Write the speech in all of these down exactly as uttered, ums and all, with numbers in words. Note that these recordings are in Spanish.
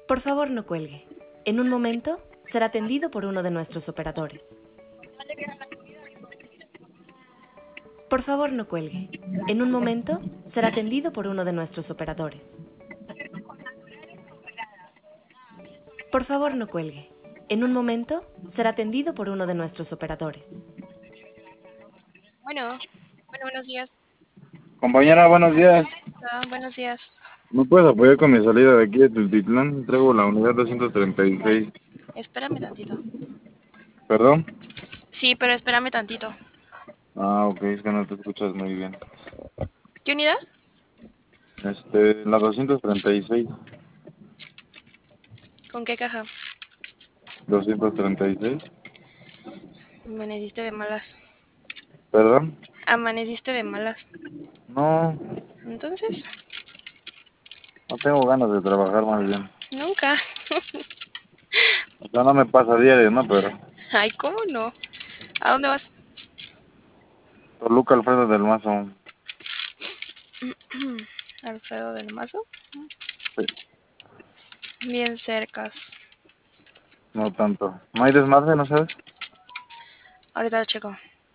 Por favor, no cuelgue. En un momento será atendido por uno de nuestros operadores. Por favor, no cuelgue. En un momento será atendido por uno de nuestros operadores. Por favor, no cuelgue. En un momento será atendido por uno de nuestros operadores. Bueno, bueno, buenos días. Compañera, buenos días. Ah, buenos días. ¿Me puedes apoyar con mi salida de aquí de Tultitlán? Traigo la unidad doscientos treinta y seis. Espérame tantito. ¿Perdón? Sí, pero espérame tantito. Ah, ok, es que no te escuchas muy bien. ¿Qué unidad? Este, la doscientos treinta y seis. ¿Con qué caja? doscientos treinta y seis. Amaneciste de malas. ¿Perdón? Amaneciste de malas. No, Entonces, no tengo ganas de trabajar más bien. nunca. O sea, no me pasa diario, ¿no? Pero Ay, ¿cómo no? ¿A dónde vas? Toluca Alfredo del Mazo. Alfredo del Mazo. Sí, Bien cercas. no tanto. ¿No hay desmadre, no sabes? Ahorita lo checo.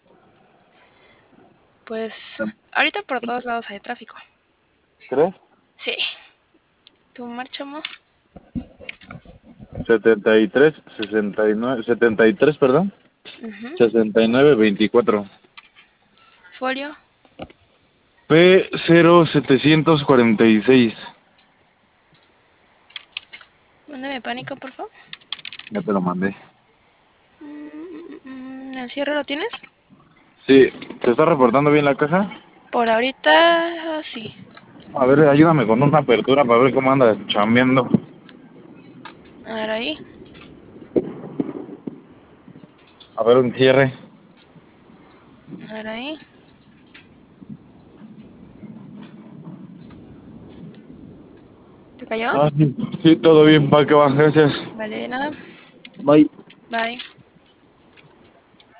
Pues, ahorita por todos lados hay tráfico. ¿Crees? Sí. ¿Tu marchamo? setenta y tres, sesenta y nueve, setenta y tres, perdón. Uh sesenta y nueve, veinticuatro. Folio. P cero setecientos cuarenta y seis. Mándame pánico, por favor. Ya te lo mandé. Mm, ¿El cierre lo tienes? Sí, ¿te está reportando bien la caja? Por ahorita, sí. A ver, ayúdame con una apertura para ver cómo anda chambeando. A ver ahí. A ver un cierre. A ver ahí. ¿Te cayó? Ah, sí, sí, todo bien, va que va, gracias. Vale, de nada. Bye. Bye.